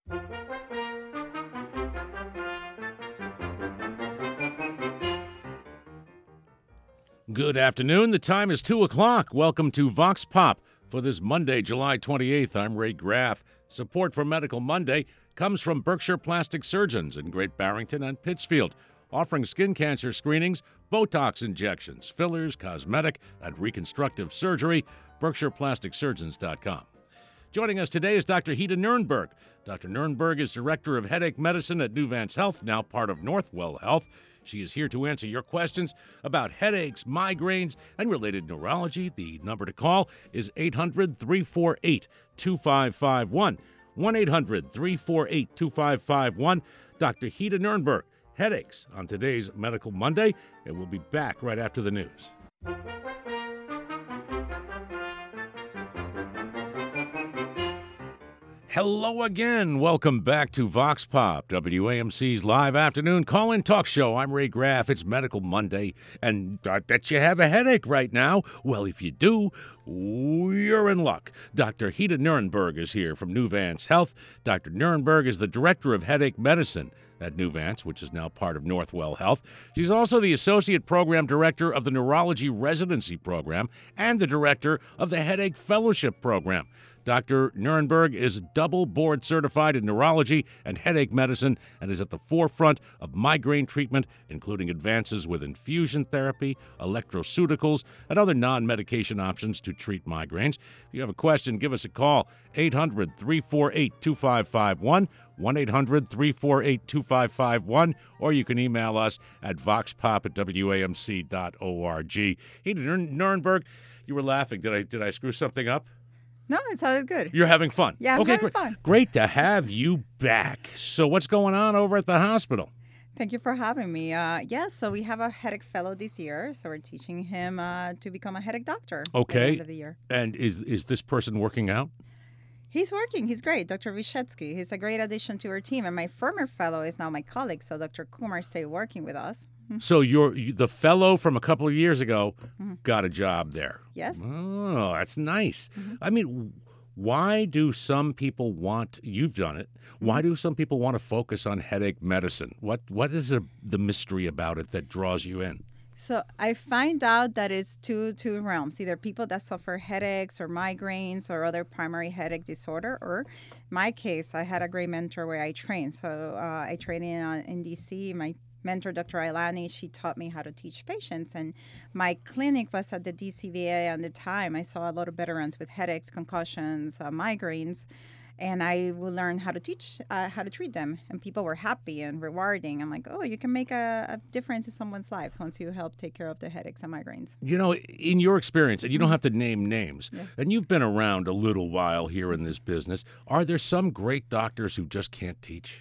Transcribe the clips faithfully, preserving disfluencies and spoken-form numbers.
Good afternoon. The time is two o'clock. Welcome to Vox Pop for this Monday, July twenty-eighth. I'm Ray Graff. Support for Medical Monday comes from Berkshire Plastic Surgeons in Great Barrington and Pittsfield, offering skin cancer screenings, Botox injections, fillers, cosmetic, and reconstructive surgery. Berkshire Plastic Surgeons dot com. Joining us today is Doctor Hida Niernberg. Doctor Niernberg is Director of Headache Medicine at Nuvance Health, now part of Northwell Health. She is here to answer your questions about headaches, migraines, and related neurology. The number to call is eight hundred, three four eight, two five five one. one eight hundred, three four eight, two five five one. Doctor Hida Niernberg, headaches on today's Medical Monday, and we'll be back right after the news. Hello again. Welcome back to Vox Pop, W A M C's live afternoon call-in talk show. I'm Ray Graff. It's Medical Monday, and I bet you have a headache right now. Well, if you do, you're in luck. Doctor Hida Niernberg is here from Nuvance Health. Doctor Niernberg is the Director of Headache Medicine at Nuvance, which is now part of Northwell Health. She's also the Associate Program Director of the Neurology Residency Program and the Director of the Headache Fellowship Program. Doctor Niernberg is double board certified in neurology and headache medicine and is at the forefront of migraine treatment, including advances with infusion therapy, electroceuticals, and other non-medication options to treat migraines. If you have a question, give us a call, eight hundred, three four eight, two five five one, one eight hundred, three four eight, two five five one, or you can email us at voxpop at W A M C dot org. Hey, Niernberg, you were laughing. Did I, did I screw something up? No, it sounded good. You're having fun. Yeah, I'm okay, having great. fun. Great to have you back. So what's going on over at the hospital? Thank you for having me. Uh, yeah, so we have a headache fellow this year, so we're teaching him uh, to become a headache doctor Okay. at the end of the year. And is is this person working out? He's working. He's great. Doctor Vyshetsky. He's a great addition to our team. And my former fellow is now my colleague, so Doctor Kumar stayed working with us. Mm-hmm. So you're you, the fellow from a couple of years ago mm-hmm. got a job there. Yes. Oh, that's nice. Mm-hmm. I mean, why do some people want, you've done it, why do some people want to focus on headache medicine? What What is a, the mystery about it that draws you in? So I find out that it's two two realms, either people that suffer headaches or migraines or other primary headache disorder, or my case, I had a great mentor where I trained. So uh, I trained in, uh, in D C. My mentor, Doctor Ailani, she taught me how to teach patients. And my clinic was at the D C V A at the time. I saw a lot of veterans with headaches, concussions, uh, migraines. And I will learn how to teach, uh, how to treat them. And people were happy and rewarding. I'm like, oh, you can make a, a difference in someone's life once you help take care of the headaches and migraines. You know, in your experience, and you don't have to name names, yeah. and you've been around a little while here in this business, are there some great doctors who just can't teach?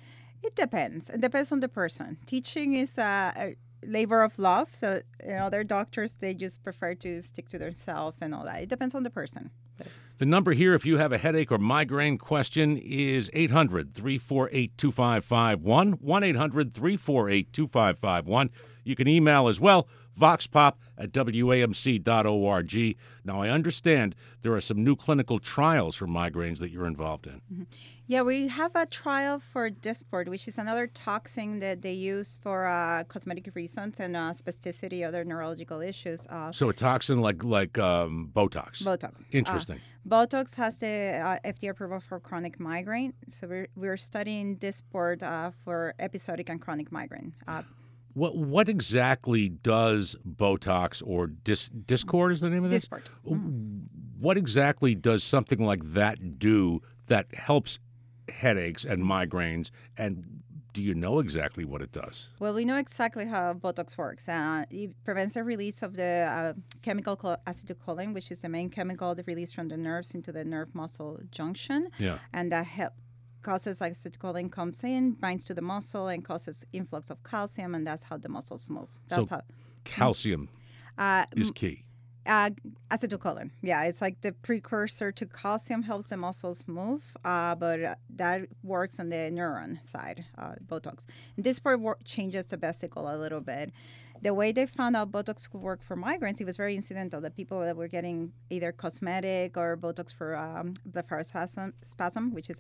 It depends. It depends on the person. Teaching is a, a labor of love. So, you know, other doctors, they just prefer to stick to themselves and all that. It depends on the person. But the number here, if you have a headache or migraine question, is eight hundred, three four eight, two five five one, one eight hundred, three four eight, two five five one. You can email as well, voxpop at W A M C dot org. Now, I understand there are some new clinical trials for migraines that you're involved in. Mm-hmm. Yeah, we have a trial for Dysport, which is another toxin that they use for uh, cosmetic reasons and uh, spasticity, other neurological issues. Uh, so a toxin like like um, Botox. Botox. Interesting. Uh, Botox has the uh, F D A approval for chronic migraine. So we're, we're studying Dysport uh, for episodic and chronic migraine. Uh, What what exactly does Botox or Dis, Dysport is the name of this? Dysport. Mm-hmm. What exactly does something like that do that helps headaches and migraines? And do you know exactly what it does? Well, we know exactly how Botox works. Uh, it prevents the release of the uh, chemical called acetylcholine, which is the main chemical that released from the nerves into the nerve-muscle junction. Yeah. And that helps. Causes like acetylcholine comes in, binds to the muscle, and causes influx of calcium, and that's how the muscles move. That's so how calcium uh, is key. Uh, acetylcholine, yeah, it's like the precursor to calcium, helps the muscles move, uh, but uh, that works on the neuron side, uh, Botox. And this part work changes the vesicle a little bit. The way they found out Botox could work for migraines, it was very incidental. The people that were getting either cosmetic or Botox for um, blepharospasm, spasm, which is a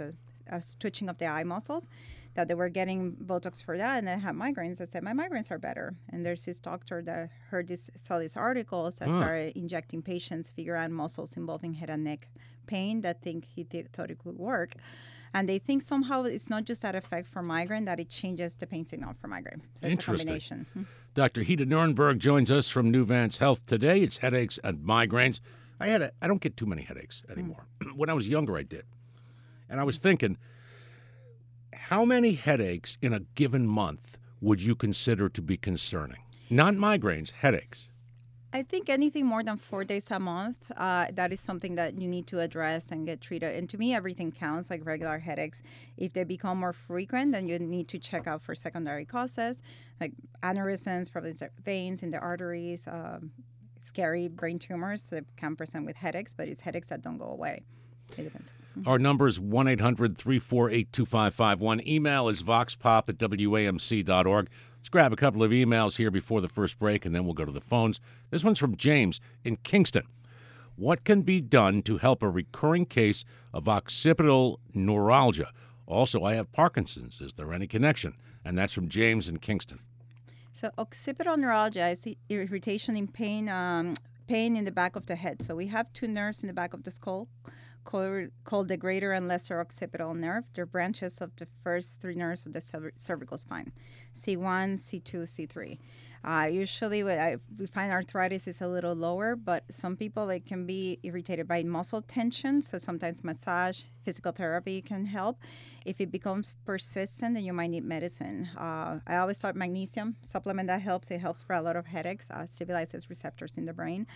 uh, twitching of the eye muscles, that they were getting Botox for that, and then had migraines. I said, my migraines are better. And there's this doctor that heard this, saw these articles that Huh. started injecting patients figure-out muscles involving head and neck pain that think he th- thought it would work. And they think somehow it's not just that effect for migraine, that it changes the pain signal for migraine. So it's a Interesting. combination. Hmm. Doctor Hida Nurnberg joins us from Nuvance Health today. It's headaches and migraines. I had a, I don't get too many headaches anymore. Mm. When I was younger, I did. And I was thinking, how many headaches in a given month would you consider to be concerning? Not migraines, headaches. I think anything more than four days a month, uh, that is something that you need to address and get treated. And to me, everything counts, like regular headaches. If they become more frequent, then you need to check out for secondary causes, like aneurysms, probably the veins in the arteries, um, scary brain tumors that can present with headaches, but it's headaches that don't go away. It depends. Our number is one eight hundred three four eight two five five one. Email is voxpop at W A M C dot org. Let's grab a couple of emails here before the first break, and then we'll go to the phones. This one's from James in Kingston. What can be done to help a recurring case of occipital neuralgia? Also, I have Parkinson's. Is there any connection? And that's from James in Kingston. So occipital neuralgia is irritation in pain, um, pain in the back of the head. So we have two nerves in the back of the skull called, called the greater and lesser occipital nerve. They're branches of the first three nerves of the cervical spine, C one, C two, C three. Uh, usually we, I, we find arthritis is a little lower, but some people, they can be irritated by muscle tension. So sometimes massage, physical therapy can help. If it becomes persistent, then you might need medicine. Uh, I always start magnesium supplement that helps. It helps for a lot of headaches, uh, stabilizes receptors in the brain.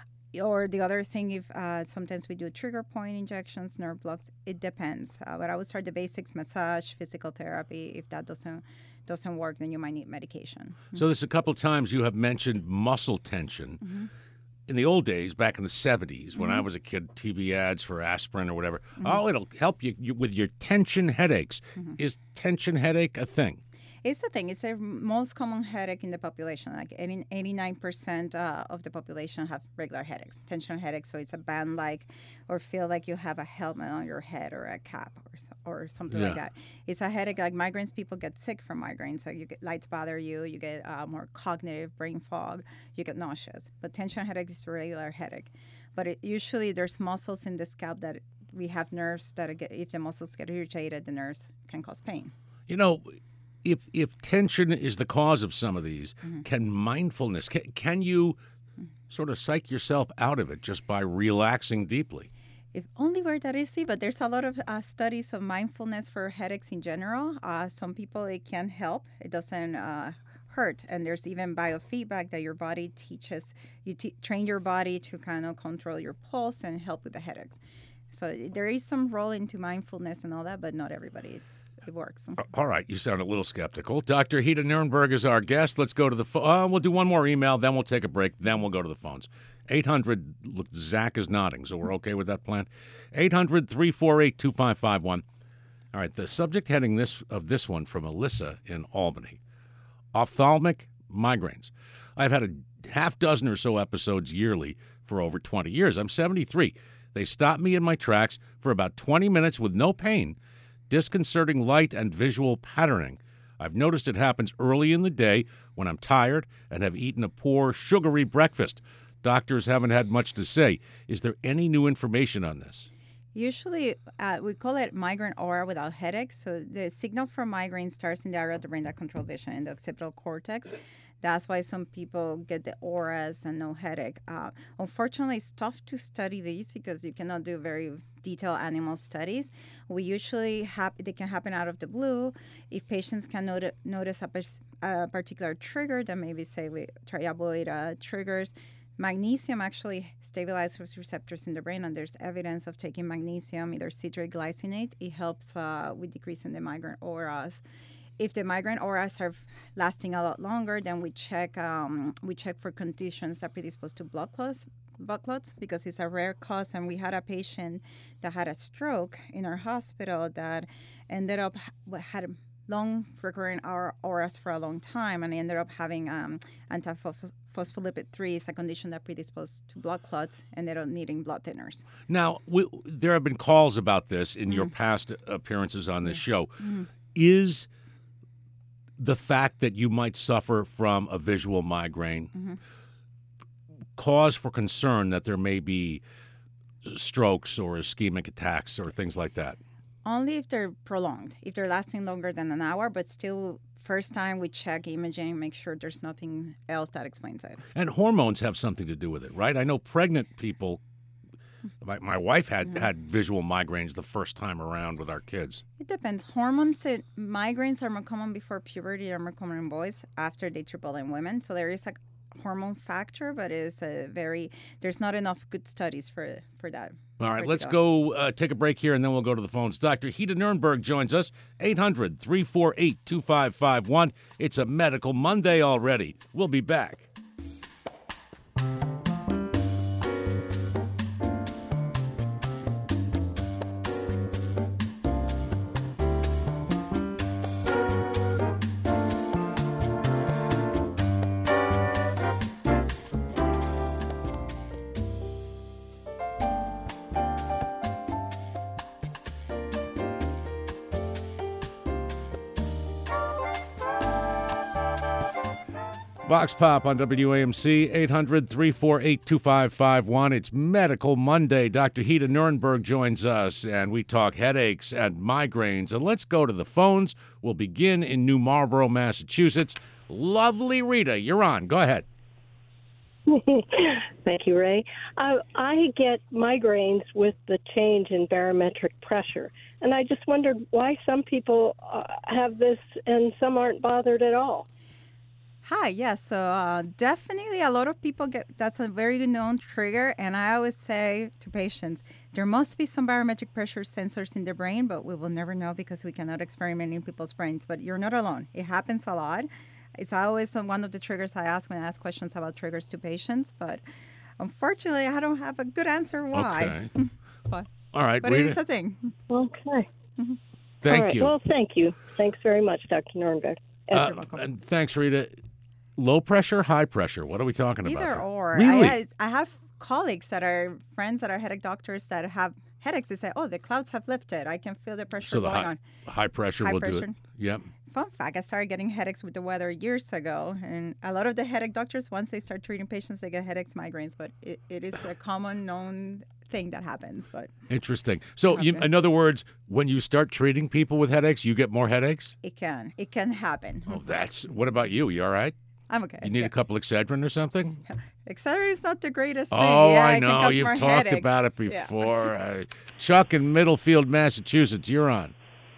Or the other thing, if uh, sometimes we do trigger point injections, nerve blocks, it depends. Uh, but I would start the basics, massage, physical therapy. If that doesn't doesn't work, then you might need medication. So there's a couple times you have mentioned muscle tension. Mm-hmm. In the old days, back in the seventies, mm-hmm. when I was a kid, T V ads for aspirin or whatever, mm-hmm. oh, it'll help you, you with your tension headaches. Mm-hmm. Is tension headache a thing? It's the thing. It's the most common headache in the population. Like eighty-nine percent uh, of the population have regular headaches, tension headaches. So it's a band-like or feel like you have a helmet on your head or a cap or, or something yeah. like that. It's a headache. Like migraines, people get sick from migraines. Like you get lights bother you. You get uh, more cognitive brain fog. You get nauseous. But tension headache is a regular headache. But it, usually there's muscles in the scalp that we have nerves that get, if the muscles get irritated, the nerves can cause pain. You know, If if tension is the cause of some of these, mm-hmm. can mindfulness, can, can you sort of psych yourself out of it just by relaxing deeply? If only were that easy, but there's a lot of uh, studies of mindfulness for headaches in general. Uh, some people, it can help. It doesn't uh, hurt. And there's even biofeedback that your body teaches. You t- train your body to kind of control your pulse and help with the headaches. So there is some role into mindfulness and all that, but not everybody. It works. All right. You sound a little skeptical. Doctor Hida Nurnberg is our guest. Let's go to the phone. Uh, we'll do one more email, then we'll take a break, then we'll go to the phones. eight hundred, look, Zach is nodding, so we're okay with that plan. eight hundred three four eight two five five one. All right. The subject heading this of this one from Alyssa in Albany. Ophthalmic migraines. I've had a half dozen or so episodes yearly for over twenty years. I'm seventy-three. They stop me in my tracks for about twenty minutes with no pain. Disconcerting light and visual patterning. I've noticed it happens early in the day when I'm tired and have eaten a poor, sugary breakfast. Doctors haven't had much to say. Is there any new information on this? Usually, uh, we call it migraine aura without headache. So the signal for migraine starts in the area of the brain that controls vision, in the occipital cortex. That's why some people get the auras and no headache. Uh, unfortunately, it's tough to study these because you cannot do very detailed animal studies. We usually have, they can happen out of the blue. If patients can not- notice a, pers- a particular trigger, then maybe say we try to avoid uh, triggers. Magnesium actually stabilizes receptors in the brain, and there's evidence of taking magnesium, either citric glycinate. It helps uh, with decreasing the migraine auras. If the migraine auras are lasting a lot longer, then we check um, we check for conditions that predispose to blood clots, blood clots, because it's a rare cause. And we had a patient that had a stroke in our hospital that ended up had long recurring auras for a long time, and ended up having um, phospholipid three is a condition that predisposes to blood clots, and they don't needing blood thinners. Now, we, there have been calls about this in Mm. your past appearances on this show. Mm. Is the fact that you might suffer from a visual migraine Mm-hmm. cause for concern that there may be strokes or ischemic attacks or things like that? Only if they're prolonged, if they're lasting longer than an hour, but still, first time we check imaging, make sure there's nothing else that explains it. And hormones have something to do with it, right? I know pregnant people, my, my wife had, had visual migraines the first time around with our kids. It depends. Hormones, and migraines are more common before puberty, are more common in boys, after they triple in women. So there is a hormone factor, but it's a very, there's not enough good studies for, for that. All right, Break let's it up. go uh, take a break here, and then we'll go to the phones. Doctor Hida Nurnberg joins us, eight hundred, three four eight, two five five one. It's a Medical Monday already. We'll be back. Vox Pop on W A M C, eight hundred, three four eight, two five five one. It's Medical Monday. Doctor Hida Nurnberg joins us, and we talk headaches and migraines. And let's go to the phones. We'll begin in New Marlboro, Massachusetts. Lovely Rita, you're on. Go ahead. Thank you, Ray. Uh, I get migraines with the change in barometric pressure, and I just wondered why some people uh, have this and some aren't bothered at all. Hi, yes. So uh, definitely a lot of people get, that's a very good known trigger. And I always say to patients, there must be some barometric pressure sensors in the brain, but we will never know because we cannot experiment in people's brains. But you're not alone. It happens a lot. It's always one of the triggers I ask when I ask questions about triggers to patients. But unfortunately, I don't have a good answer why. Okay. but All right, but Rita. it is a thing. Okay. Thank All right. you. Well, thank you. Thanks very much, Doctor Nurnberg. Uh, You're welcome. and thanks, Rita. Low pressure, high pressure. What are we talking about? Either here? or. Really? I, I have colleagues that are friends that are headache doctors that have headaches. They say, oh, the clouds have lifted. I can feel the pressure so the going high, on. high pressure High will do pressure. it. Yep. Fun fact, I started getting headaches with the weather years ago. And a lot of the headache doctors, once they start treating patients, they get headaches, migraines. But it, it is a common known thing that happens. But Interesting. So, you, Okay. in other words, when you start treating people with headaches, you get more headaches? it can. It can happen. Oh, that's. What about you? You all right? I'm okay. You need yeah. a couple Excedrin or something? Excedrin is not the greatest thing. Oh, Yeah, I it can know. cause You've more talked headaches. about it Yeah. before. uh, Chuck in Middlefield, Massachusetts. You're on.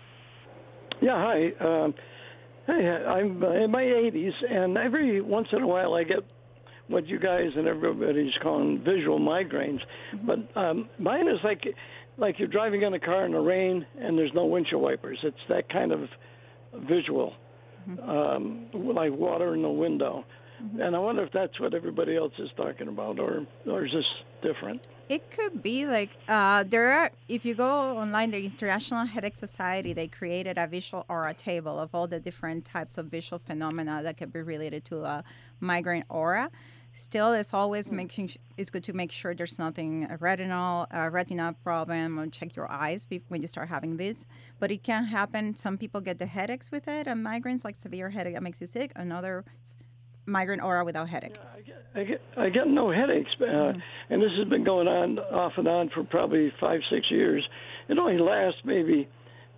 Yeah, hi. Um, hey, I'm uh, in my eighties, and every once in a while I get what you guys and everybody's calling visual migraines. Mm-hmm. But um, mine is like like you're driving in a car in the rain and there's no windshield wipers. It's that kind of visual, Mm-hmm. um, like water in the window. Mm-hmm. And I wonder if that's what everybody else is talking about, or or is this different? It could be like uh, there are. If you go online, the International Headache Society, they created a visual aura table of all the different types of visual phenomena that could be related to a migraine aura. Still, it's always making. It's good to make sure there's nothing a retinal, a retina problem, or check your eyes be- when you start having this. But it can happen. Some people get the headaches with it, and migraines, like severe headache that makes you sick. Another migraine aura without headache. I get, I get, I get no headaches, uh, Mm-hmm. and this has been going on off and on for probably five, six years. It only lasts maybe,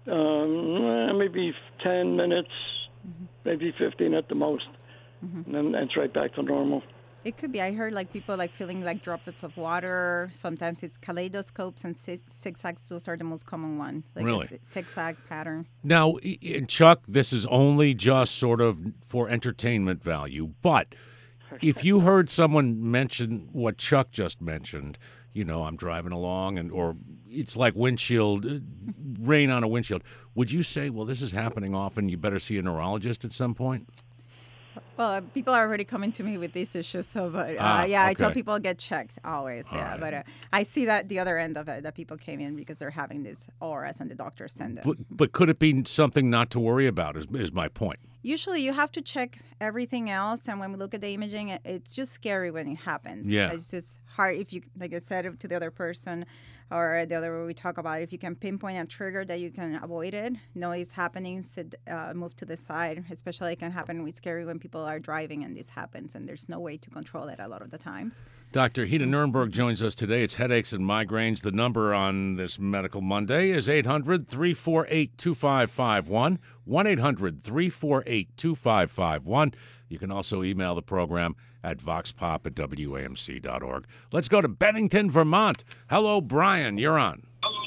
um, maybe ten minutes, Mm-hmm. maybe fifteen at the most, and then it's right back to normal. It could be. I heard like people like feeling like droplets of water. Sometimes it's kaleidoscopes and zig- zigzags. Those are the most common one. Like Really? a zi- zigzag pattern. Now, i- i- Chuck, this is only just sort of for entertainment value, but if you heard someone mention what Chuck just mentioned, you know, I'm driving along and or it's like windshield, uh, rain on a windshield, would you say, well, this is happening often, you better see a neurologist at some point? Well, uh, people are already coming to me with these issues. So, but uh, Ah, yeah, I tell okay. people get checked always. All yeah, right. but uh, I see that the other end of it, that people came in because they're having these auras and the doctors send them. But, but could it be something not to worry about is, is my point. Usually you have to check everything else, and when we look at the imaging, it- it's just scary when it happens. Yeah. It's just hard if you, like I said to the other person, or the other way we talk about, if you can pinpoint a trigger that you can avoid it, know it's happening, sit, uh, move to the side. Especially it can happen, it's scary when people are driving and this happens, and there's no way to control it a lot of the times. Doctor Hida Nurnberg joins us today. It's headaches and migraines. The number on this Medical Monday is eight hundred, three four eight, two five five one, one eight hundred, three four eight, two five five one. You can also email the program at voxpop at W A M C dot org. Let's go to Bennington, Vermont. Hello, Brian. You're on.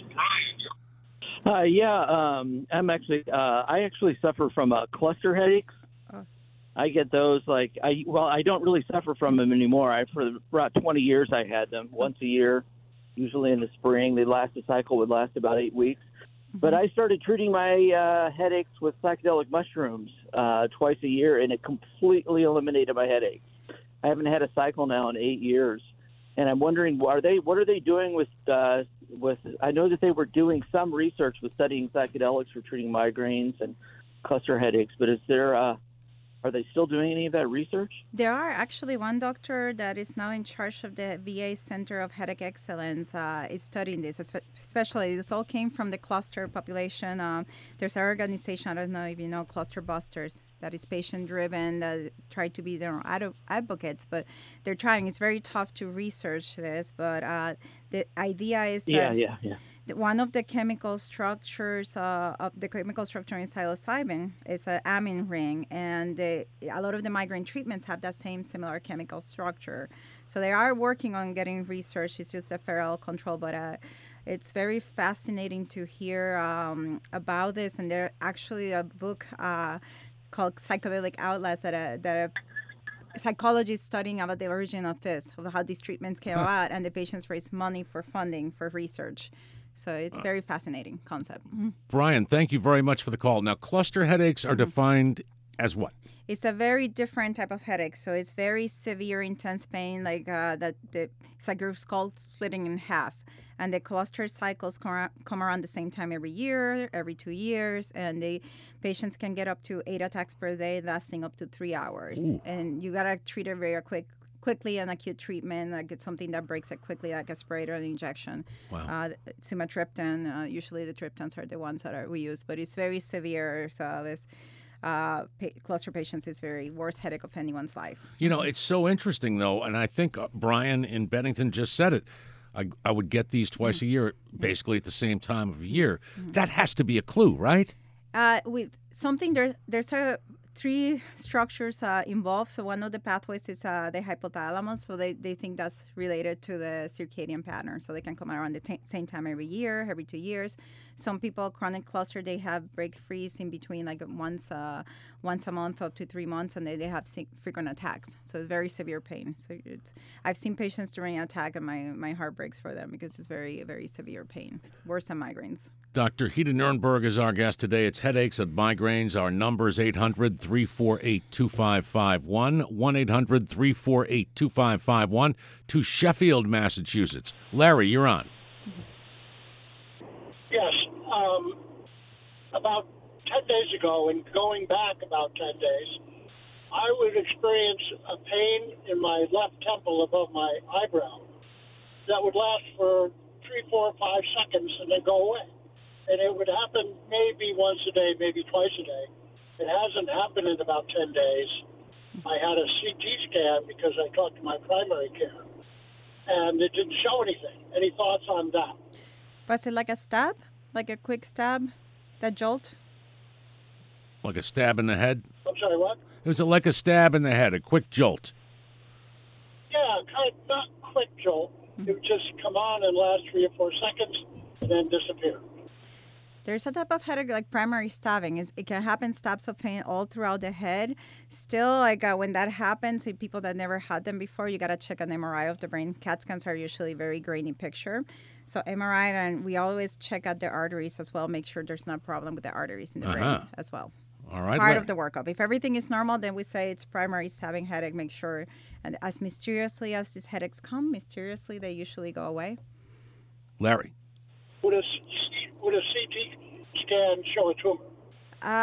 Uh, yeah, um, I'm actually. Uh, I actually suffer from uh, cluster headaches. Oh. I get those like I. Well, I don't really suffer from them anymore. I for about twenty years I had them once a year, usually in the spring. They last a cycle would last about eight weeks. But I started treating my uh, headaches with psychedelic mushrooms uh, twice a year, and it completely eliminated my headaches. I haven't had a cycle now in eight years, and I'm wondering, are they? What are they doing with? Uh, with I know that they were doing some research with studying psychedelics for treating migraines and cluster headaches, but is there? Uh, are they still doing any of that research? There are actually one doctor that is now in charge of the V A Center of Headache Excellence uh, is studying this, espe- especially this all came from the cluster population. Um, there's an organization, I don't know if you know, Cluster Busters, that is patient-driven, that try to be their own ad- advocates, but they're trying. It's very tough to research this, but uh, the idea is that Yeah, yeah, yeah. the- one of the chemical structures uh, of the chemical structure in psilocybin is an amine ring, and they, a lot of the migraine treatments have that same similar chemical structure. So they are working on getting research. It's just a feral control, but uh, it's very fascinating to hear um, about this. And there's actually a book uh, called Psychedelic Outlets that a, that a psychologists studying about the origin of this, of how these treatments came about, and the patients raise money for funding for research. So it's a very fascinating concept. Mhm. Brian, thank you very much for the call. Now, cluster headaches are defined as what? It's a very different type of headache. So it's very severe, intense pain, like uh, that. The, it's like your skull splitting in half. And the cluster cycles come come around the same time every year, every two years, and the patients can get up to eight attacks per day, lasting up to three hours. Ooh. And you gotta treat it very quick, quickly, an acute treatment, like it's something that breaks it quickly, like a spray or an injection. Wow. Uh, sumatriptan, uh, usually the triptans are the ones that are, we use, but it's very severe. So it's, uh, pa- cluster patients is very worst headache of anyone's life. You know, it's so interesting, though, and I think uh, Brian in Bennington just said it. I, I would get these twice a year, basically at the same time of year. That has to be a clue, right? Uh, with something there, there's a three structures uh, involved. So one of the pathways is uh, the hypothalamus. So they, they think that's related to the circadian pattern. So they can come around the t- same time every year, every two years. Some people, chronic cluster, they have break freeze in between, like once uh, once a month up to three months, and they, they have se- frequent attacks. So it's very severe pain. So it's, I've seen patients during an attack, and my, my heart breaks for them because it's very, very severe pain, worse than migraines. Doctor Hida Nurnberg is our guest today. It's headaches and migraines. Our number is eight hundred, three four eight, two five five one, one eight hundred, three four eight, two five five one, to Sheffield, Massachusetts. Larry, you're on. Yes. Um, about ten days ago, and going back about ten days, I would experience a pain in my left temple above my eyebrow that would last for three, four, five seconds and then go away. And it would happen maybe once a day, maybe twice a day. It hasn't happened in about ten days. I had a C T scan because I talked to my primary care, and it didn't show anything. Any thoughts on that? Was it like a stab? Like a quick stab? That jolt? Like a stab in the head? I'm sorry, what? It was like a stab in the head, a quick jolt. Yeah, kind of not quick jolt. It would just come on and last three or four seconds and then disappear. There's a type of headache like primary stabbing. Is it can happen stabs of pain all throughout the head. Still, like uh, when that happens in people that never had them before, you gotta check an M R I of the brain. CAT scans are usually very grainy picture. So M R I, and we always check out the arteries as well. Make sure there's no problem with the arteries in the Uh-huh. brain as well. All right. Part Larry. of the workup. If everything is normal, then we say it's primary stabbing headache. Make sure, and as mysteriously as these headaches come, mysteriously they usually go away. Larry. Would a, C- would a C T scan show a tumor? Uh,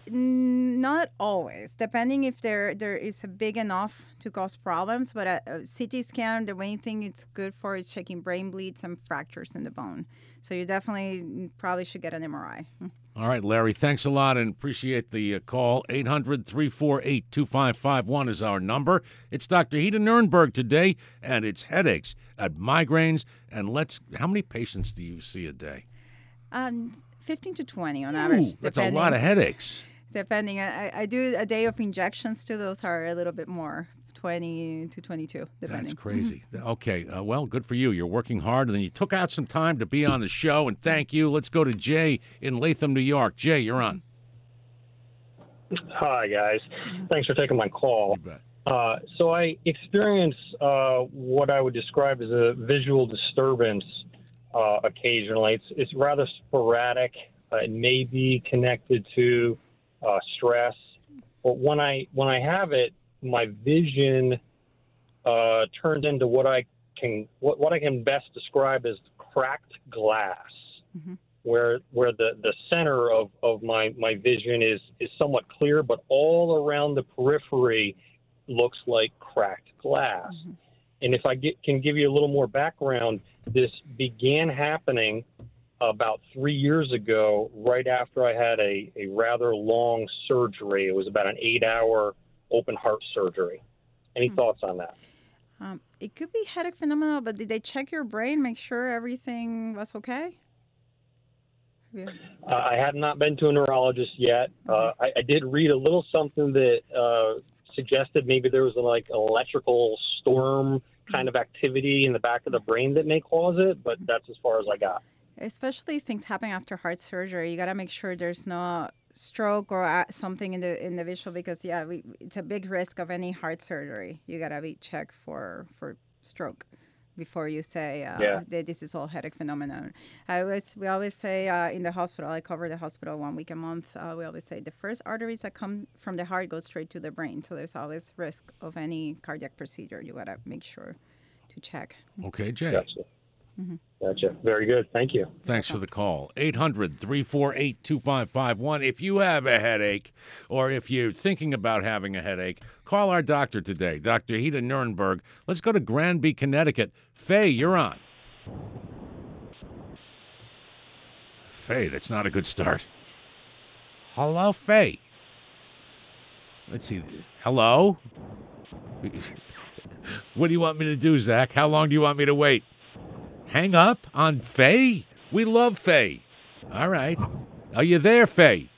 Mm, Not always, depending if there there is a big enough to cause problems. But a, a C T scan, the main thing it's good for is checking brain bleeds and fractures in the bone. So you definitely probably should get an M R I. All right, Larry, thanks a lot and appreciate the uh, call. eight hundred, three four eight, two five five one is our number. It's Doctor Hida Nurnberg today, and it's headaches and migraines. And let's, how many patients do you see a day? Um, fifteen to twenty on Ooh, average. that's a depending- lot of headaches. Depending, I, I do a day of injections too. Those are a little bit more, twenty to twenty-two, depending. That's crazy. Okay, uh, well, good for you. You're working hard, and then you took out some time to be on the show, and thank you. Let's go to Jay in Latham, New York. Jay, you're on. Hi, guys. Thanks for taking my call. You bet. Uh, so I experience uh, what I would describe as a visual disturbance uh, occasionally. It's, it's rather sporadic. Uh, it may be connected to uh, stress. But when I when I have it, my vision uh, turns into what I can what, what I can best describe as cracked glass. Mm-hmm. where where the, the center of, of my, my vision is, is somewhat clear, but all around the periphery looks like cracked glass. Mm-hmm. And if I get, can give you a little more background, this began happening about three years ago, right after I had a, a rather long surgery. It was about an eight-hour open heart surgery. Any mm-hmm. thoughts on that? Um, it could be headache phenomenon, but did they check your brain, make sure everything was okay? Yeah. Uh, I have not been to a neurologist yet. Uh, I, I did read a little something that uh, suggested maybe there was a, like electrical storm kind of activity in the back of the brain that may cause it, but that's as far as I got. Especially things happen after heart surgery, you got to make sure there's no stroke or uh, something in the in the visual because yeah, we, it's a big risk of any heart surgery. You got to be checked for for stroke before you say uh, yeah. that this is all headache phenomenon. I always we always say uh, in the hospital, I cover the hospital one week a month. Uh, we always say the first arteries that come from the heart go straight to the brain. So there's always risk of any cardiac procedure. You gotta make sure to check. Okay, Jay. Gotcha. Mm-hmm. Gotcha. Very good. Thank you. Thanks for the call. eight hundred, three four eight, two five five one. If you have a headache or if you're thinking about having a headache, call our doctor today, Doctor Hida Nurnberg. Let's go to Granby, Connecticut. Faye, you're on. Faye, that's not a good start. Hello, Faye. Let's see. Hello? What do you want me to do, Zach? How long do you want me to wait? Hang up on Faye? We love Faye. All right. Are you there, Faye?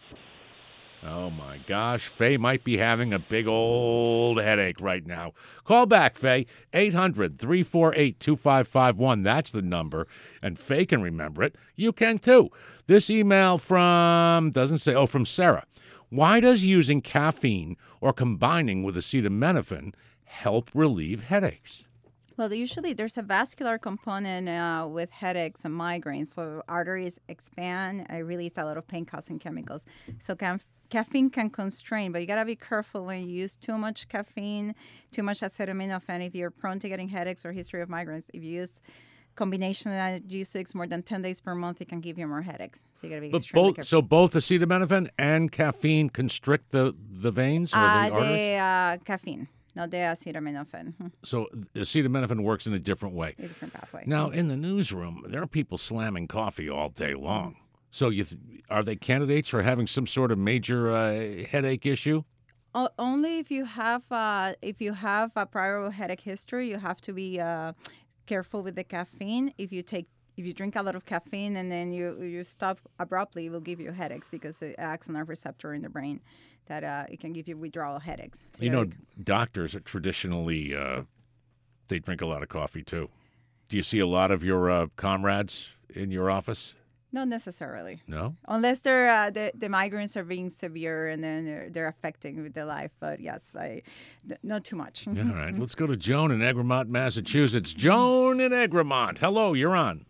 Oh, my gosh. Faye might be having a big old headache right now. Call back, Faye. eight hundred, three four eight, two five five one. That's the number. And Faye can remember it. You can, too. This email from, doesn't say, oh, from Sarah. Why does using caffeine or combining with acetaminophen help relieve headaches? Well, usually there's a vascular component uh, with headaches and migraines. So arteries expand and release a lot of pain-causing chemicals. So ca- caffeine can constrain, but you got to be careful when you use too much caffeine, too much acetaminophen. If you're prone to getting headaches or history of migraines, if you use combination of G six more than ten days per month, it can give you more headaches. So you got to be but extremely both, careful. So both acetaminophen and caffeine constrict the, the veins or Uh, the arteries? the uh, caffeine. Not the acetaminophen. So acetaminophen works in a different way. A different pathway. Now, in the newsroom, there are people slamming coffee all day long. So you th- are they candidates for having some sort of major uh, headache issue? O- only if you have uh, if you have a prior headache history, you have to be uh, careful with the caffeine. If you take if you drink a lot of caffeine and then you you stop abruptly, it will give you headaches because it acts on a receptor in the brain that uh, it can give you withdrawal headaches. So you know, like, doctors are traditionally, uh, they drink a lot of coffee too. Do you see a lot of your uh, comrades in your office? not necessarily. No? Unless they're, uh, the, the migraines are being severe and then they're, they're affecting with their life. But yes, I, th- not too much. All right, let's go to Joan in Egremont, Massachusetts. Joan in Egremont. Hello, you're on.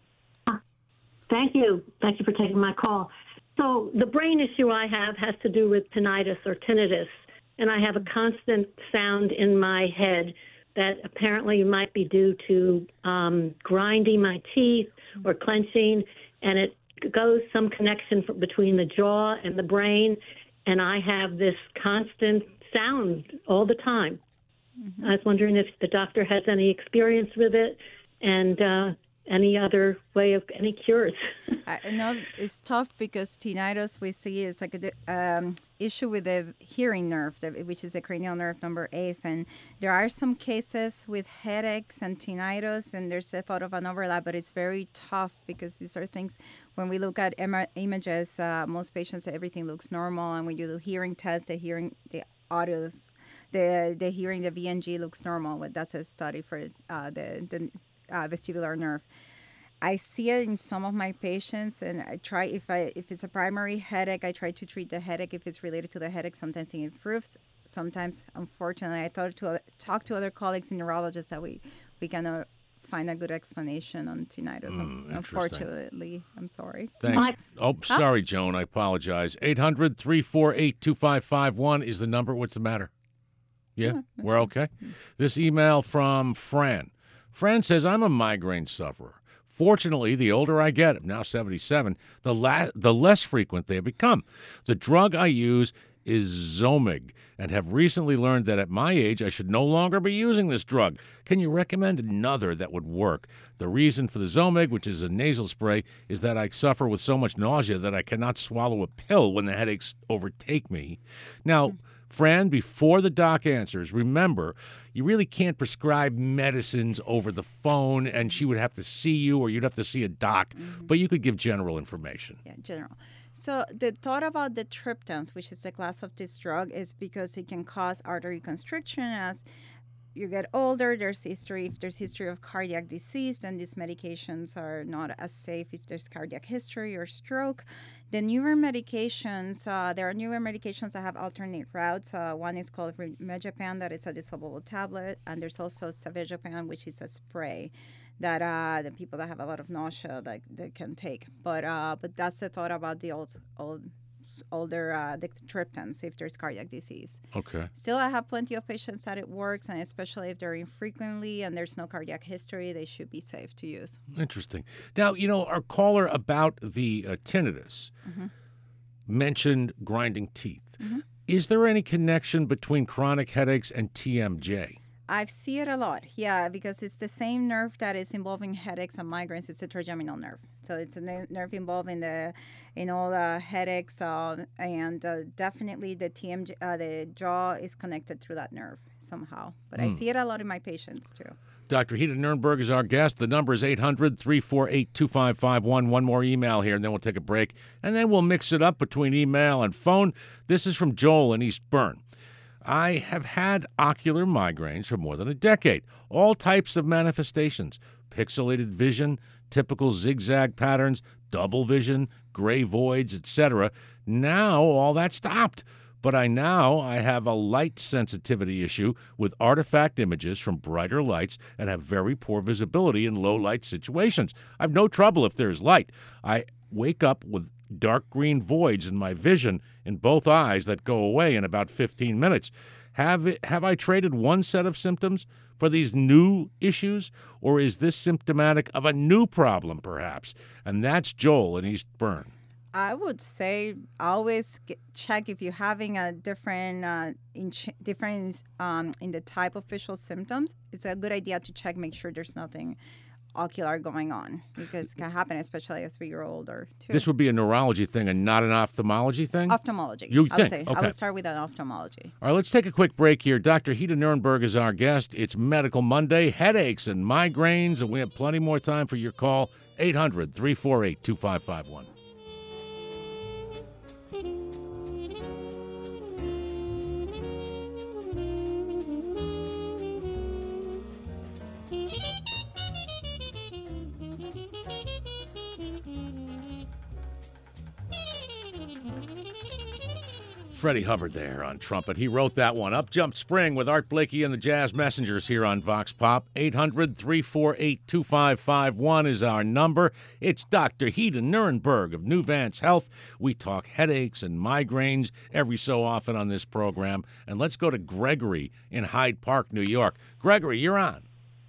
Thank you. Thank you for taking my call. So the brain issue I have has to do with tinnitus or tinnitus, and I have a constant sound in my head that apparently might be due to um, grinding my teeth or clenching, and it goes some connection between the jaw and the brain, and I have this constant sound all the time. Mm-hmm. I was wondering if the doctor has any experience with it and uh, any other way of any cures. I know it's tough because tinnitus we see is like a um, issue with the hearing nerve, which is the cranial nerve number eight. And there are some cases with headaches and tinnitus, and there's a thought of an overlap, but it's very tough because these are things, when we look at Im- images, uh, most patients say everything looks normal. And when you do hearing tests, the hearing, the audio, the, the hearing, the V N G looks normal. But that's a study for uh, the, the Uh, vestibular nerve. I see it in some of my patients, and I try, if I if it's a primary headache, I try to treat the headache. If it's related to the headache, sometimes it improves. Sometimes, unfortunately, I thought to talk to other colleagues and neurologists that we we cannot find a good explanation on tinnitus. Mm, unfortunately, I'm sorry. Thanks. Oh, sorry, Joan. I apologize. eight hundred, three four eight, two five five one is the number. What's the matter? Yeah, yeah we're okay. This email from Fran. Fran says, I'm a migraine sufferer. Fortunately, the older I get, I'm now seventy-seven, the, la- the less frequent they become. The drug I use is Zomig, and have recently learned that at my age, I should no longer be using this drug. Can you recommend another that would work? The reason for the Zomig, which is a nasal spray, is that I suffer with so much nausea that I cannot swallow a pill when the headaches overtake me. Now, Fran, before the doc answers, remember, you really can't prescribe medicines over the phone, and she would have to see you or you'd have to see a doc, mm-hmm. but you could give general information. Yeah, general. So the thought about the triptans, which is the class of this drug, is because it can cause artery constriction. As you get older, there's history, if there's history of cardiac disease, then these medications are not as safe if there's cardiac history or stroke. The newer medications, uh, there are newer medications that have alternate routes. Uh, one is called Rimegepant, that is a dissolvable tablet, and there's also Zavegepant, which is a spray that uh, the people that have a lot of nausea that they can take. But uh, but that's the thought about the old old older uh, the triptans if there's cardiac disease. Okay. Still, I have plenty of patients that it works, and especially if they're infrequently and there's no cardiac history, they should be safe to use. Interesting. Now, you know, our caller about the uh, tinnitus mm-hmm. mentioned grinding teeth. Mm-hmm. Is there any connection between chronic headaches and T M J? I see it a lot, yeah, because it's the same nerve that is involving headaches and migraines. It's the trigeminal nerve, so it's a ner- nerve involved in the in all the headaches, uh, and uh, definitely the T M J, uh, the jaw is connected through that nerve somehow. But mm. I see it a lot in my patients too. Doctor Hida Nurnberg is our guest. The number is eight hundred, three four eight, two five five one. One more email here, and then we'll take a break, and then we'll mix it up between email and phone. This is from Joel in East Bern. I have had ocular migraines for more than a decade, all types of manifestations, pixelated vision, typical zigzag patterns, double vision, gray voids, et cetera. Now all that stopped, but I now I have a light sensitivity issue with artifact images from brighter lights and have very poor visibility in low light situations. I have no trouble if there's light. I wake up with dark green voids in my vision in both eyes that go away in about fifteen minutes. Have it, have I traded one set of symptoms for these new issues, or is this symptomatic of a new problem, perhaps? And that's Joel in East Bern. I would say always get, check if you're having a different uh, in ch- difference um, in the type of visual symptoms. It's a good idea to check, make sure there's nothing ocular going on, because it can happen, especially as we grow older, too. This would be a neurology thing and not an ophthalmology thing? Ophthalmology. You I think? Would say. Okay. I would start with an ophthalmology. All right, let's take a quick break here. Doctor Hida Nurnberg is our guest. It's Medical Monday, headaches and migraines, and we have plenty more time for your call. eight hundred, three four eight, two five five one. Freddie Hubbard there on trumpet. He wrote that one. Up Jump Spring with Art Blakey and the Jazz Messengers here on Vox Pop. eight hundred, three four eight, two five five one is our number. It's Doctor Hida Nurnberg of New Vance Health. We talk headaches and migraines every so often on this program. And let's go to Gregory in Hyde Park, New York. Gregory, you're on.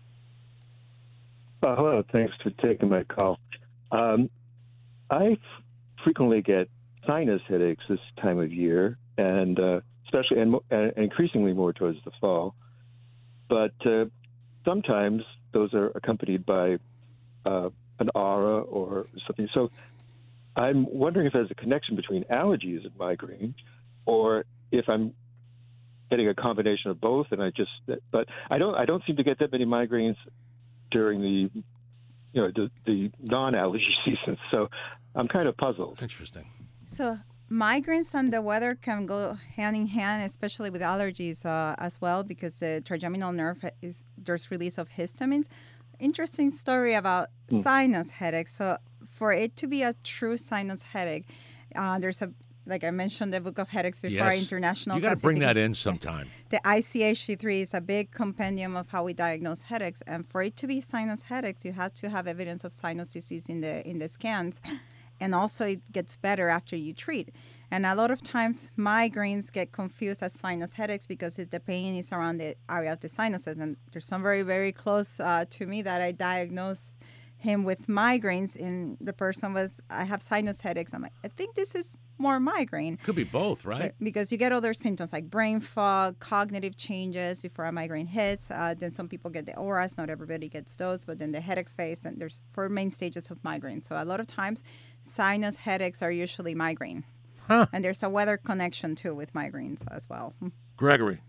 Uh, hello. Thanks for taking my call. Um, I f- frequently get sinus headaches this time of year, and uh, especially and, and increasingly more towards the fall. But uh, sometimes those are accompanied by uh, an aura or something. So I'm wondering if there's a connection between allergies and migraine, or if I'm getting a combination of both. And I just, but I don't, I don't seem to get that many migraines during the, you know, the, the non-allergy season. So I'm kind of puzzled. Interesting. So migraines and the weather can go hand in hand, especially with allergies uh, as well, because the trigeminal nerve is there's release of histamines. Interesting story about mm. sinus headaches. So for it to be a true sinus headache, uh, there's a like I mentioned the book of headaches before, yes. international. You got to bring that in sometime. The I C H C three is a big compendium of how we diagnose headaches, and for it to be sinus headaches, you have to have evidence of sinus disease in the in the scans. And also it gets better after you treat. And a lot of times migraines get confused as sinus headaches because it's, the pain is around the area of the sinuses. And there's some very, very close uh, to me that I diagnosed him with migraines, and the person was, I have sinus headaches. I'm like, I think this is more migraine. Could be both, right? Because you get other symptoms like brain fog, cognitive changes before a migraine hits. Uh, then some people get the auras. Not everybody gets those, but then the headache phase. And there's four main stages of migraine. So a lot of times sinus headaches are usually migraine. Huh. And there's a weather connection, too, with migraines as well. Gregory.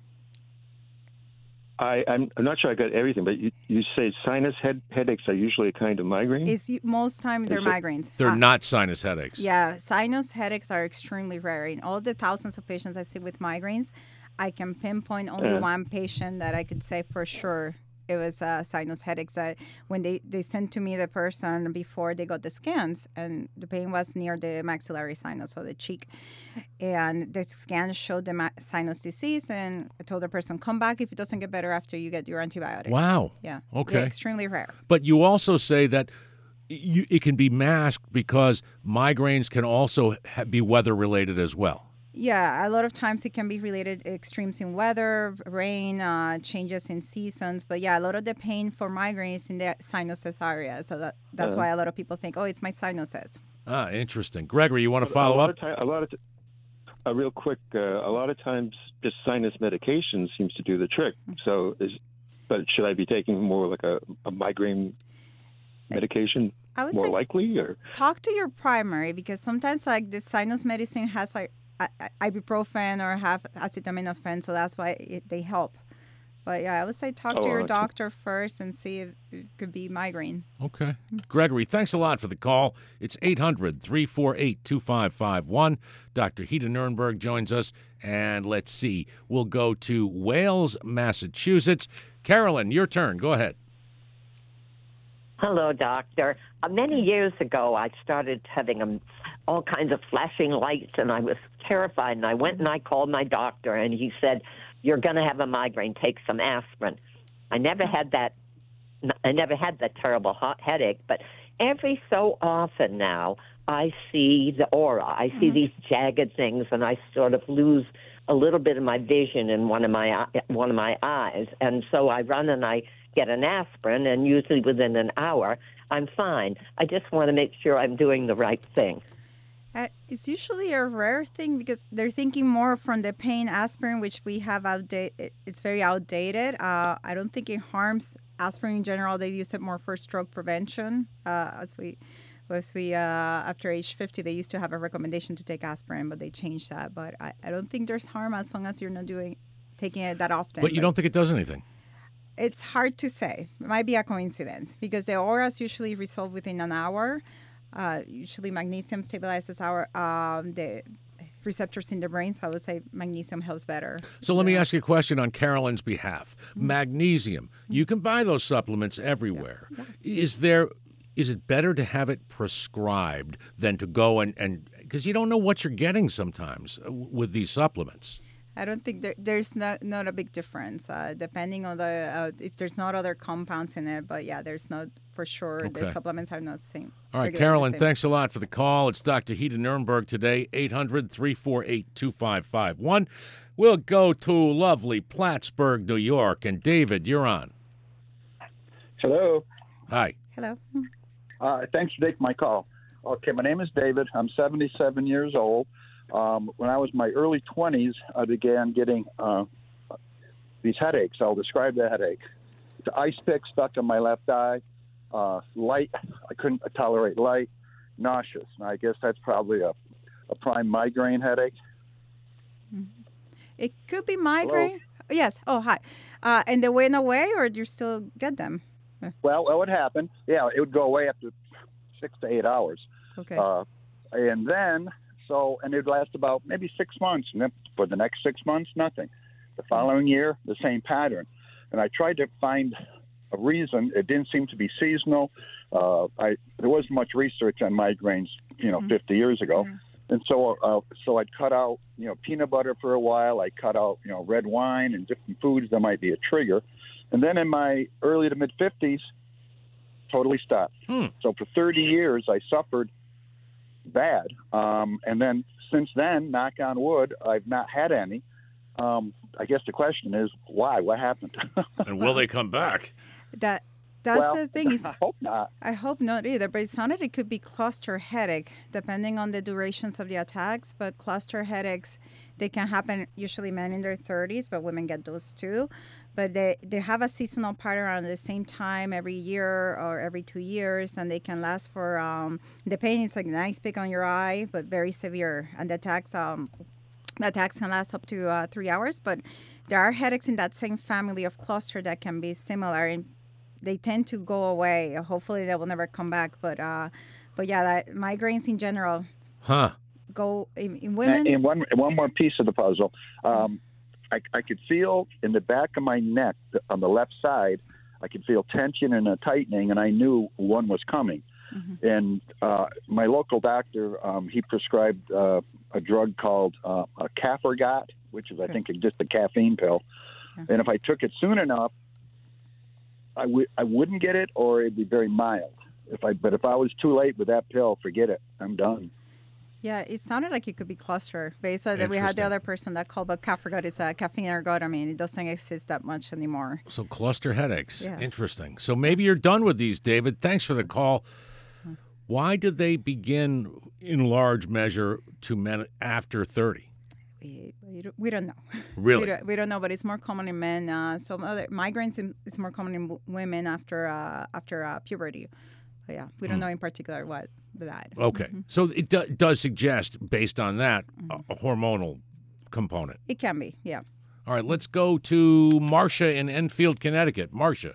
I, I'm, I'm not sure I got everything, but you, you say sinus head, headaches are usually a kind of migraine? It's, most time they're Is migraines. It, they're uh, not sinus headaches. Yeah, sinus headaches are extremely rare. In all the thousands of patients I see with migraines, I can pinpoint only uh, one patient that I could say for sure it was uh, sinus headaches. That when they, they sent to me the person before they got the scans, and the pain was near the maxillary sinus, so the cheek. And the scan showed the ma- sinus disease, and I told the person, come back if it doesn't get better after you get your antibiotics. Wow. Yeah. Okay. They're extremely rare. But you also say that you, it can be masked because migraines can also ha- be weather-related as well. Yeah, a lot of times it can be related to extremes in weather, rain, uh, changes in seasons. But yeah, a lot of the pain for migraine is in the sinuses area. So that, that's uh, why a lot of people think, oh, it's my sinuses. Ah, interesting. Gregory, you want to a, follow a lot up? Of time, a lot of, t- uh, real quick, uh, a lot of times just sinus medication seems to do the trick. So, is, but should I be taking more like a, a migraine medication? I would more say likely, or talk to your primary, because sometimes like the sinus medicine has like ibuprofen or have acetaminophen, so that's why it, they help. But yeah, I would say talk oh, to your okay. doctor first and see if it could be migraine. Okay. Gregory, thanks a lot for the call. It's eight hundred, three four eight, two five five one. Doctor Hida Nurnberg joins us, and let's see, we'll go to Wales, Massachusetts. Carolyn, your turn. Go ahead. Hello, doctor. Uh, many years ago, I started having um, all kinds of flashing lights, and I was terrified. And I went and I called my doctor, and he said, "You're going to have a migraine. Take some aspirin." I never had that. I never had that terrible hot headache, but every so often now, I see the aura. I see mm-hmm. these jagged things, and I sort of lose a little bit of my vision in one of my one of my eyes, and so I run and I get an aspirin, and usually within an hour, I'm fine. I just want to make sure I'm doing the right thing. Uh, it's usually a rare thing because they're thinking more from the pain aspirin, which we have outdated. It's very outdated. Uh, I don't think it harms aspirin in general. They use it more for stroke prevention. Uh, as we, as we uh, after age fifty, they used to have a recommendation to take aspirin, but they changed that. But I, I don't think there's harm as long as you're not doing taking it that often. But you but, don't think it does anything? It's hard to say. It might be a coincidence because the auras usually resolve within an hour. Uh, usually magnesium stabilizes our um, the receptors in the brain, so I would say magnesium helps better. So let me ask you a question on Carolyn's behalf. Mm-hmm. Magnesium, you can buy those supplements everywhere. Yeah. Yeah. Is there is it better to have it prescribed than to go and, and because you don't know what you're getting sometimes with these supplements? I don't think there, there's not, not a big difference, uh, depending on the uh, if there's not other compounds in it. But yeah, there's not for sure. Okay. The supplements are not the same. All right, Carolyn, thanks a lot for the call. It's Doctor Hida Nurnberg today, eight hundred, three four eight, two five five one. We'll go to lovely Plattsburgh, New York. And David, you're on. Hello. Hi. Hello. Uh, thanks for taking my call. Okay, my name is David. I'm seventy-seven years old. Um, when I was in my early twenties, I began getting uh, these headaches. I'll describe the headache. It's an ice pick stuck in my left eye, uh, light. I couldn't tolerate light, nauseous. And I guess that's probably a, a prime migraine headache. Mm-hmm. It could be migraine. Hello? Yes. Oh, hi. Uh, and they went away, or do you still get them? Well, what would happen? Yeah, it would go away after six to eight hours. Okay. Uh, and then, so, and it would last about maybe six months. And then for the next six months, nothing. The following year, the same pattern. And I tried to find a reason. It didn't seem to be seasonal. Uh, I there wasn't much research on migraines, you know, mm-hmm. fifty years ago. Mm-hmm. And so, uh, so I'd cut out, you know, peanut butter for a while. I cut out, you know, red wine and different foods that might be a trigger. And then in my early to mid fifties, totally stopped. Hmm. So for thirty years, I suffered bad. Um, and then since then, knock on wood, I've not had any. Um, I guess the question is why? What happened? And will they come back? That that's well, the thing. Is I hope not. I hope not either. But it sounded it could be cluster headache, depending on the durations of the attacks. But cluster headaches, they can happen usually men in their thirties, but women get those too. But they, they have a seasonal pattern around the same time every year or every two years, and they can last for, um, the pain is like an ice pick on your eye, but very severe. And the attacks, um, the attacks can last up to uh, three hours. But there are headaches in that same family of cluster that can be similar, and they tend to go away. Hopefully they will never come back. But, uh, but yeah, that migraines in general huh. go in, in women. And one, one more piece of the puzzle. Um, I, I could feel in the back of my neck on the left side, I could feel tension and a tightening, and I knew one was coming. Mm-hmm. And uh, my local doctor, um, he prescribed uh, a drug called uh, a Cafergot, which is, I think, just a caffeine pill. Yeah. And if I took it soon enough, I, w- I wouldn't get it, or it'd be very mild. If I, But if I was too late with that pill, forget it. I'm done. Yeah, it sounded like it could be cluster. Based on that, we had the other person that called, but Cafergot is a caffeine ergotamine. It doesn't exist that much anymore. So cluster headaches. Yeah. Interesting. So maybe you're done with these, David. Thanks for the call. Why did they begin in large measure to men after thirty? We, we, don't, we don't know. Really? we, don't, we don't know, but it's more common in men. Uh, some other migraines in, is more common in w- women after uh, after uh, puberty. But yeah, we don't mm. know in particular what that. Okay, mm-hmm. So it do, does suggest, based on that, mm-hmm. a, a hormonal component. It can be, yeah. All right, let's go to Marcia in Enfield, Connecticut. Marcia.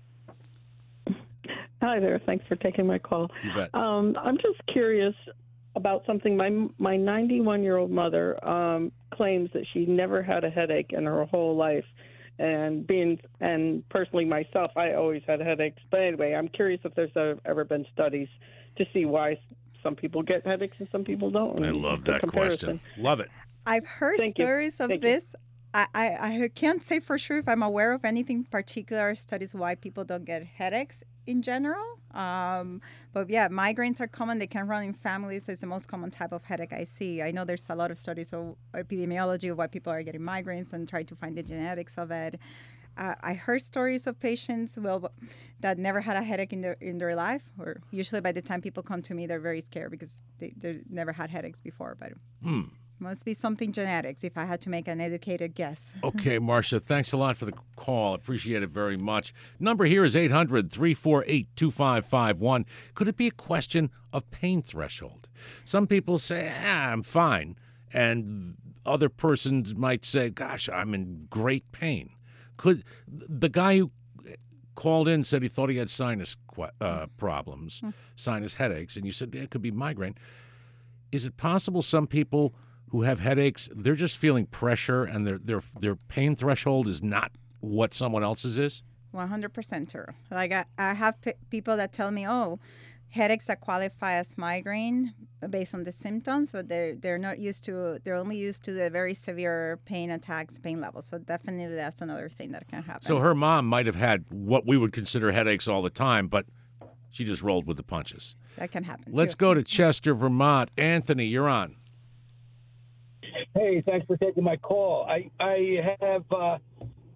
Hi there. Thanks for taking my call. You bet. Um, I'm just curious about something. My my ninety-one-year-old mother um, claims that she never had a headache in her whole life. And being and personally myself, I always had headaches. But anyway, I'm curious if there's a, ever been studies to see why some people get headaches and some people don't. I love that question. Love it. I've heard Thank stories you. of Thank this. I, I, I can't say for sure if I'm aware of anything particular studies why people don't get headaches in general. Um, but yeah, migraines are common. They can run in families. It's the most common type of headache I see. I know there's a lot of studies of epidemiology of why people are getting migraines and try to find the genetics of it. Uh, I heard stories of patients well that never had a headache in their in their life, or usually by the time people come to me, they're very scared because they they never had headaches before. But mm. must be something genetics if I had to make an educated guess. Okay, Marcia, thanks a lot for the call. Appreciate it very much. Number here is eight hundred, three four eight, two five five one. Could it be a question of pain threshold? Some people say, ah, I'm fine. And other persons might say, gosh, I'm in great pain. Could the guy who called in said he thought he had sinus uh, problems, mm. sinus headaches, and you said yeah, it could be migraine. Is it possible some people who have headaches, they're just feeling pressure and their their their pain threshold is not what someone else's is? one hundred percent true. Like I, I have p- people that tell me, oh, headaches that qualify as migraine based on the symptoms, but they're, they're not used to, they're only used to the very severe pain attacks, pain levels. So definitely that's another thing that can happen. So her mom might have had what we would consider headaches all the time, but she just rolled with the punches. That can happen, Let's too. go to Chester, Vermont. Anthony, you're on. Hey, thanks for taking my call. I I have uh,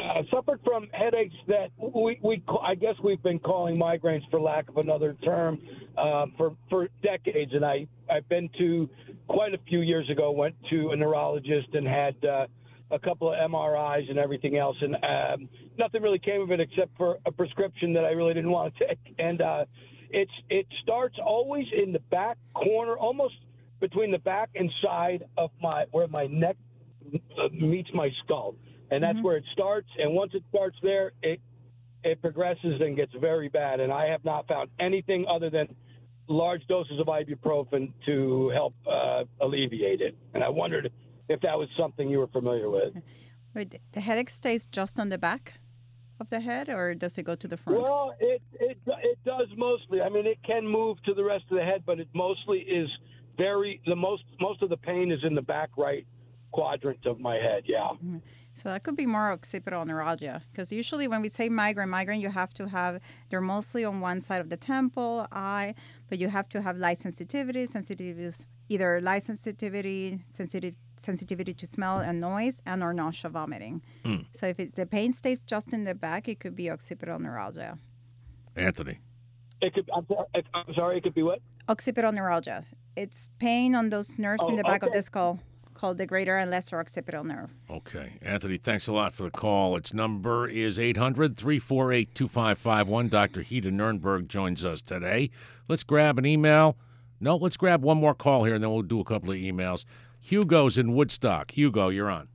uh, suffered from headaches that we, we I guess we've been calling migraines for lack of another term uh, for for decades, and I I've been to quite a few years ago went to a neurologist and had uh, a couple of M R Is and everything else, and um, nothing really came of it except for a prescription that I really didn't want to take, and uh, it's it starts always in the back corner, almost between the back and side of my where my neck meets my skull. And that's mm-hmm. where it starts. And once it starts there, it it progresses and gets very bad. And I have not found anything other than large doses of ibuprofen to help uh, alleviate it. And I wondered if that was something you were familiar with. Wait, the headache stays just on the back of the head, or does it go to the front? Well, it, it, it does mostly. I mean, it can move to the rest of the head, but it mostly is very, the most, most of the pain is in the back right quadrant of my head, yeah. Mm-hmm. So that could be more occipital neuralgia, because usually when we say migraine, migraine, you have to have, they're mostly on one side of the temple, eye, but you have to have light sensitivity, sensitivity, either light sensitivity, sensitive, sensitivity to smell and noise, and or nausea, vomiting. Mm. So if it, the pain stays just in the back, it could be occipital neuralgia. Anthony. It could. I'm sorry, I'm sorry. It could be what? Occipital neuralgia. It's pain on those nerves oh, in the back okay. of the skull, called the greater and lesser occipital nerve. Okay. Anthony, thanks a lot for the call. Its number is eight hundred, three four eight, two five five one. Doctor Hida Nurnberg joins us today. Let's grab an email. No, let's grab one more call here, and then we'll do a couple of emails. Hugo's in Woodstock. Hugo, you're on.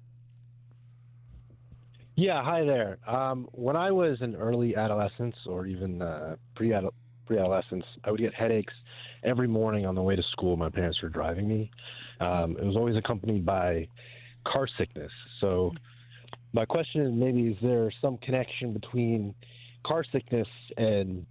Yeah, hi there. Um, when I was in early adolescence or even uh, pre-adol- pre-adolescence, I would get headaches every morning on the way to school. My parents were driving me. Um, it was always accompanied by car sickness. So my question is, maybe is there some connection between car sickness and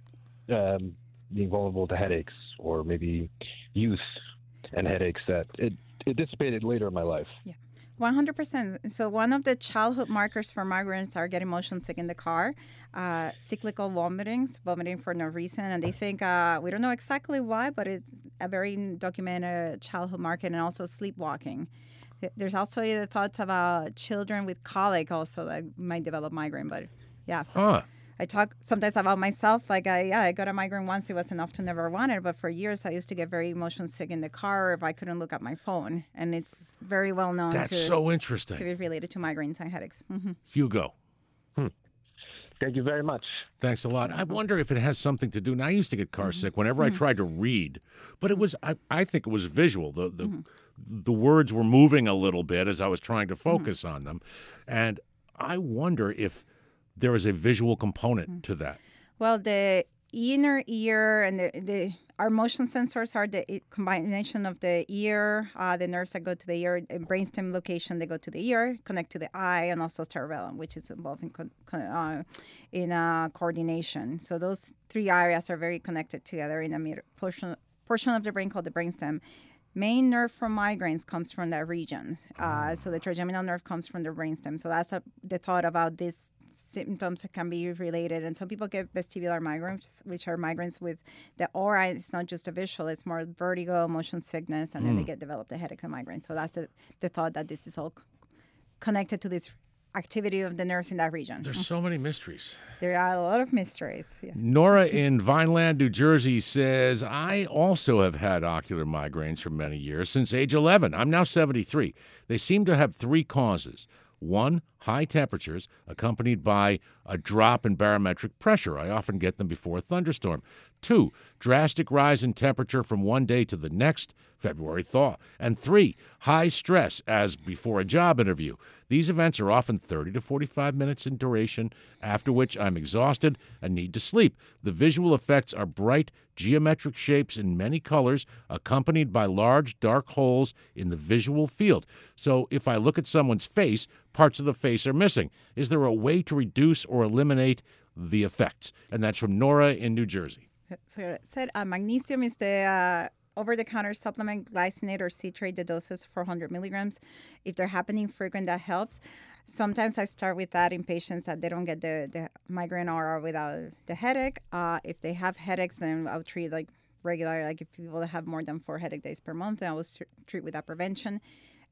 um, being vulnerable to headaches, or maybe youth and headaches that it, it dissipated later in my life? Yeah. one hundred percent. So one of the childhood markers for migraines are getting motion sick in the car, uh, cyclical vomitings, vomiting for no reason. And they think, uh, we don't know exactly why, but it's a very documented childhood marker, and also sleepwalking. There's also the thoughts about children with colic also that might develop migraine. But yeah, huh. I talk sometimes about myself. Like, I, yeah, I got a migraine once. It was enough to never want it. But for years, I used to get very motion sick in the car if I couldn't look at my phone. And it's very well known That's to, so interesting. to be related to migraines and headaches. Mm-hmm. Hugo. Hmm. Thank you very much. Thanks a lot. I wonder if it has something to do. Now, I used to get car sick whenever mm-hmm. I tried to read, but it was, I, I think it was visual. The, the, mm-hmm. the words were moving a little bit as I was trying to focus mm-hmm. on them. And I wonder if there is a visual component mm-hmm. to that. Well, the inner ear and the, the our motion sensors are the combination of the ear, uh, the nerves that go to the ear, and brainstem location, they go to the ear, connect to the eye, and also cerebellum, which is involved in co- uh, in uh, coordination. So those three areas are very connected together in a mid- portion portion of the brain called the brainstem. Main nerve from migraines comes from that region. Uh, so the trigeminal nerve comes from the brainstem. So that's a, the thought about these symptoms can be related. And some people get vestibular migraines, which are migraines with the aura. It's not just a visual. It's more vertigo, motion sickness, and mm. then they get developed the headache and migraine. So that's the, the thought that this is all c- connected to this activity of the nerves in that region. There's so many mysteries. There are a lot of mysteries. Yes. Nora in Vineland, New Jersey says, I also have had ocular migraines for many years, since age eleven. I'm now seventy-three. They seem to have three causes. One, high temperatures accompanied by a drop in barometric pressure. I often get them before a thunderstorm. Two, drastic rise in temperature from one day to the next, February thaw. And three, high stress as before a job interview. These events are often thirty to forty-five minutes in duration, after which I'm exhausted and need to sleep. The visual effects are bright, geometric shapes in many colors, accompanied by large, dark holes in the visual field. So if I look at someone's face, parts of the face are missing. Is there a way to reduce or eliminate the effects? And that's from Nora in New Jersey. So it said uh, magnesium is the uh, over-the-counter supplement, glycinate or citrate, the doses four hundred milligrams. If they're happening frequent, that helps. Sometimes I start with that in patients that they don't get the, the migraine aura without the headache. Uh, if they have headaches, then I'll treat like regular, like if people have more than four headache days per month, then I will treat with that prevention.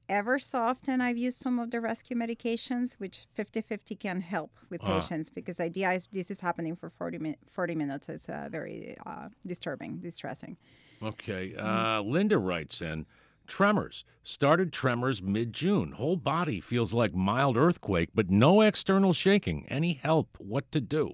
ever so often I've used some of the rescue medications, which fifty-fifty can help with Ah. patients because the idea is this is happening for forty, min- forty minutes is uh, very uh, disturbing, distressing. Okay. Uh, Linda writes in, tremors. Started tremors mid-June. Whole body feels like mild earthquake, but no external shaking. Any help? What to do?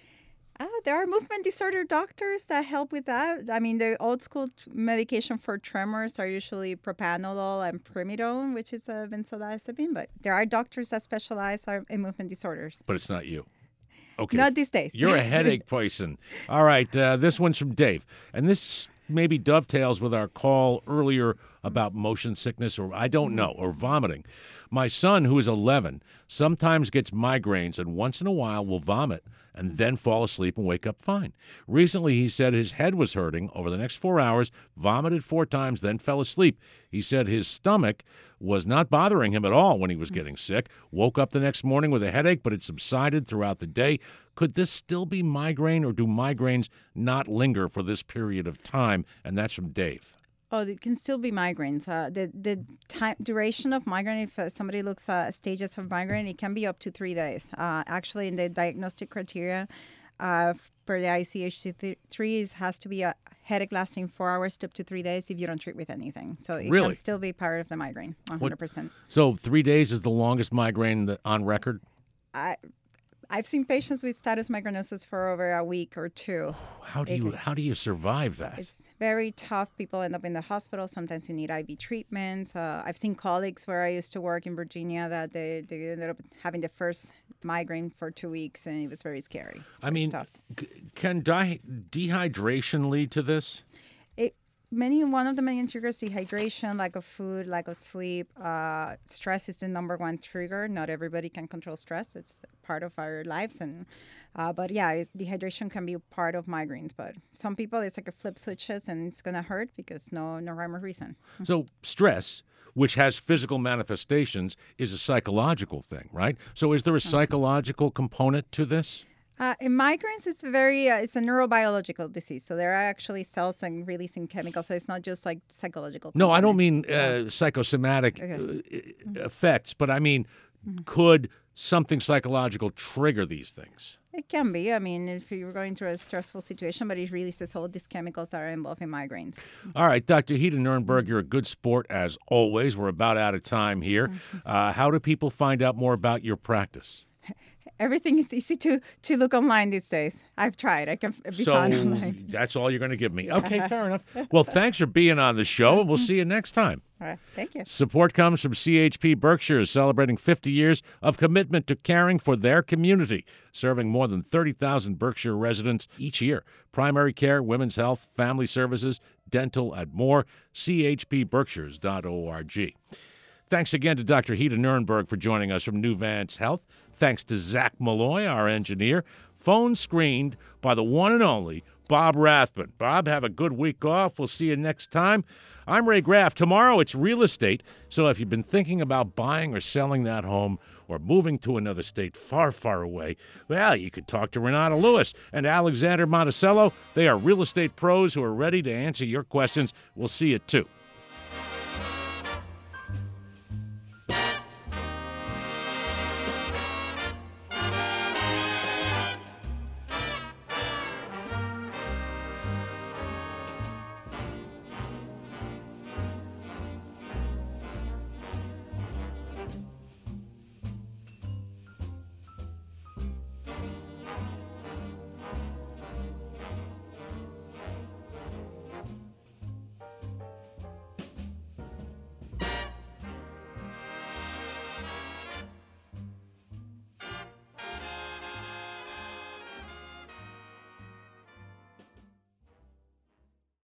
Uh, there are movement disorder doctors that help with that. I mean, the old school t- medication for tremors are usually propranolol and primidone, which is a benzodiazepine. But there are doctors that specialize are- in movement disorders. But it's not you. Okay. Not these days. You're a headache person. All right. Uh, this one's from Dave. And this maybe dovetails with our call earlier about motion sickness, or I don't know, or vomiting. My son, who is eleven, sometimes gets migraines and once in a while will vomit and then fall asleep and wake up fine. Recently, he said his head was hurting over the next four hours, vomited four times, then fell asleep. He said his stomach was not bothering him at all when he was getting sick, woke up the next morning with a headache, but it subsided throughout the day. Could this still be migraine, or do migraines not linger for this period of time? And that's from Dave. Oh, it can still be migraines. Uh, the the time duration of migraine, if uh, somebody looks at stages of migraine, it can be up to three days. Uh, actually, in the diagnostic criteria uh, for the I C H three, it has to be a headache lasting four hours to up to three days if you don't treat with anything. So it Really? can still be part of the migraine, one hundred percent. So three days is the longest migraine that, on record? I, I've seen patients with status migrainosus for over a week or two. How do It you can- how do you survive that? It's very tough. People end up in the hospital. Sometimes you need I V treatments. Uh, I've seen colleagues where I used to work in Virginia that they, they ended up having the first migraine for two weeks, and it was very scary. So I mean, it's tough. c- can di- dehydration lead to this? It, many one of the main triggers: dehydration, lack of food, lack of sleep. Uh, stress is the number one trigger. Not everybody can control stress. It's part of our lives, and uh, but yeah, it's, dehydration can be a part of migraines. But some people, it's like a flip switches, and it's gonna hurt because no no rhyme or reason. So stress, which has physical manifestations, is a psychological thing, right? So is there a psychological component to this? Uh, in migraines, it's very uh, it's a neurobiological disease. So there are actually cells and releasing chemicals. So it's not just like psychological. No, I don't mean uh, psychosomatic Okay. uh, effects, but I mean, could something psychological trigger these things? It can be. I mean, if you're going through a stressful situation, but it releases all these chemicals that are involved in migraines. All right, Doctor Hida Nurnberg, you're a good sport as always. We're about out of time here. Uh, how do people find out more about your practice? Everything is easy to, to look online these days. I've tried. I can f- be So found online. that's all you're going to give me. Okay, fair enough. Well, thanks for being on the show, and we'll see you next time. All right. Thank you. Support comes from C H P Berkshire, celebrating fifty years of commitment to caring for their community, serving more than thirty thousand Berkshire residents each year. Primary care, women's health, family services, dental, and more. C H P berkshires dot org. Thanks again to Doctor Hida Nurnberg for joining us from New Vance Health. Thanks to Zach Malloy, our engineer. Phone screened by the one and only Bob Rathman. Bob, have a good week off. We'll see you next time. I'm Ray Graff. Tomorrow it's real estate, so if you've been thinking about buying or selling that home or moving to another state far, far away, well, you could talk to Renata Lewis and Alexander Monticello. They are real estate pros who are ready to answer your questions. We'll see you, too.